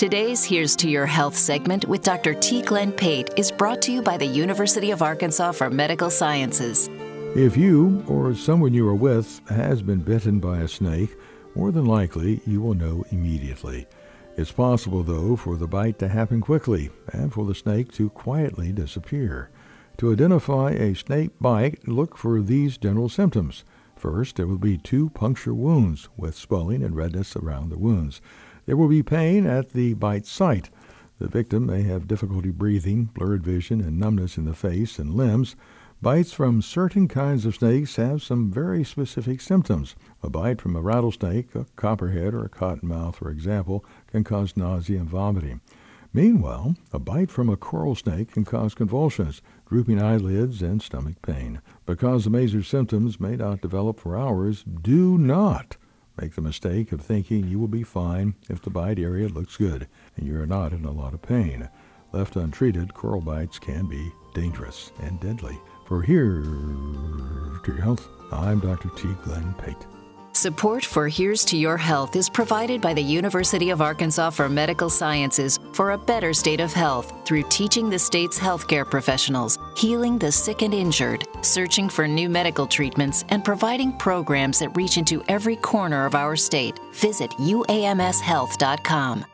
Today's Here's to Your Health segment with Dr. T. Glenn Pate is brought to you by the University of Arkansas for Medical Sciences. If you or someone you are with has been bitten by a snake, more than likely you will know immediately. It's possible, though, for the bite to happen quickly and for the snake to quietly disappear. To identify a snake bite, look for these general symptoms. First, there will be 2 puncture wounds with swelling and redness around the wounds. There will be pain at the bite site. The victim may have difficulty breathing, blurred vision, and numbness in the face and limbs. Bites from certain kinds of snakes have some very specific symptoms. A bite from a rattlesnake, a copperhead, or a cottonmouth, for example, can cause nausea and vomiting. Meanwhile, a bite from a coral snake can cause convulsions, drooping eyelids, and stomach pain. Because the major symptoms may not develop for hours, do not make the mistake of thinking you will be fine if the bite area looks good and you are not in a lot of pain. Left untreated, coral bites can be dangerous and deadly. For Here's to Your Health, I'm Dr. T. Glenn Pate. Support for Here's to Your Health is provided by the University of Arkansas for Medical Sciences for a better state of health through teaching the state's healthcare professionals, healing the sick and injured, searching for new medical treatments, and providing programs that reach into every corner of our state. Visit uamshealth.com.